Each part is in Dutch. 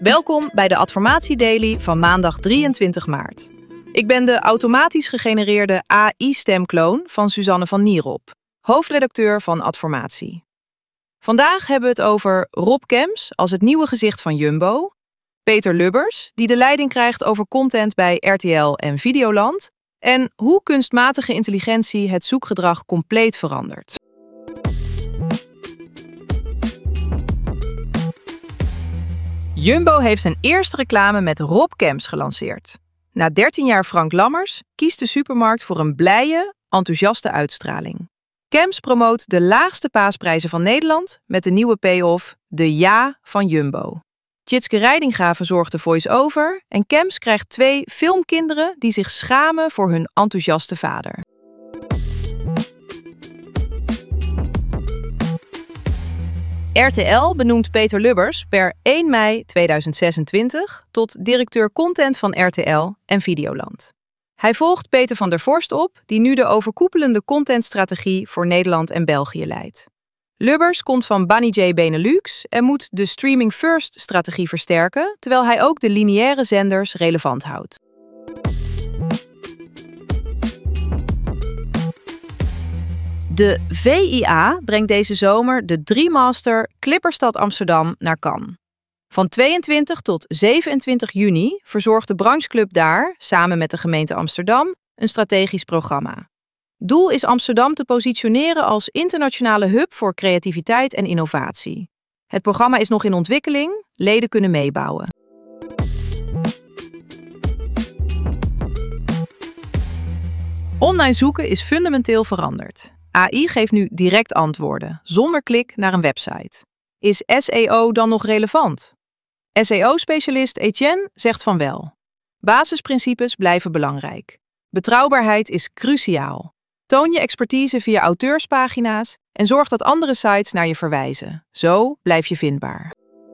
Welkom bij de Adformatie Daily van maandag 23 maart. Ik ben de automatisch gegenereerde AI-stemkloon van Suzanne van Nierop, hoofdredacteur van Adformatie. Vandaag hebben we het over Rob Kemps als het nieuwe gezicht van Jumbo, Peter Lubbers, die de leiding krijgt over content bij RTL en Videoland, en hoe kunstmatige intelligentie het zoekgedrag compleet verandert. Jumbo heeft zijn eerste reclame met Rob Kemps gelanceerd. Na 13 jaar Frank Lammers kiest de supermarkt voor een blije, enthousiaste uitstraling. Kemps promoot de laagste paasprijzen van Nederland met de nieuwe payoff De Ja van Jumbo. Tjitske Reidinga verzorgt de voice-over en Kemps krijgt 2 filmkinderen die zich schamen voor hun enthousiaste vader. RTL benoemt Peter Lubbers per 1 mei 2026 tot directeur content van RTL en Videoland. Hij volgt Peter van der Vorst op, die nu de overkoepelende contentstrategie voor Nederland en België leidt. Lubbers komt van Banijay Benelux en moet de streaming first strategie versterken, terwijl hij ook de lineaire zenders relevant houdt. De VIA brengt deze zomer de Dreammaster Clipperstad Amsterdam naar Cannes. Van 22 tot 27 juni verzorgt de brancheclub daar, samen met de gemeente Amsterdam, een strategisch programma. Doel is Amsterdam te positioneren als internationale hub voor creativiteit en innovatie. Het programma is nog in ontwikkeling, leden kunnen meebouwen. Online zoeken is fundamenteel veranderd. AI geeft nu direct antwoorden, zonder klik naar een website. Is SEO dan nog relevant? SEO-specialist Etienne zegt van wel. Basisprincipes blijven belangrijk. Betrouwbaarheid is cruciaal. Toon je expertise via auteurspagina's en zorg dat andere sites naar je verwijzen. Zo blijf je vindbaar.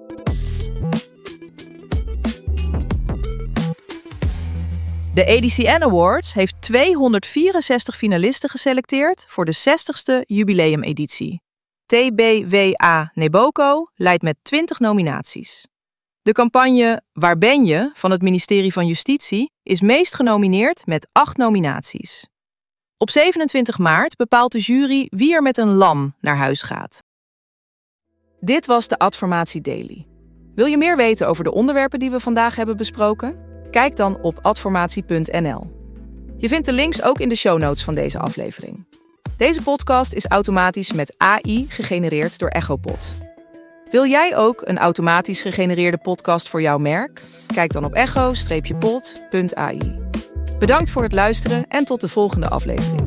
De ADCN Awards heeft 264 finalisten geselecteerd voor de 60ste jubileumeditie. TBWA Neboco leidt met 20 nominaties. De campagne Waar ben je? Van het ministerie van Justitie is meest genomineerd met 8 nominaties. Op 27 maart bepaalt de jury wie er met een lam naar huis gaat. Dit was de Adformatie Daily. Wil je meer weten over de onderwerpen die we vandaag hebben besproken? Kijk dan op adformatie.nl. Je vindt de links ook in de show notes van deze aflevering. Deze podcast is automatisch met AI gegenereerd door Echopod. Wil jij ook een automatisch gegenereerde podcast voor jouw merk? Kijk dan op echo-pod.ai. Bedankt voor het luisteren en tot de volgende aflevering.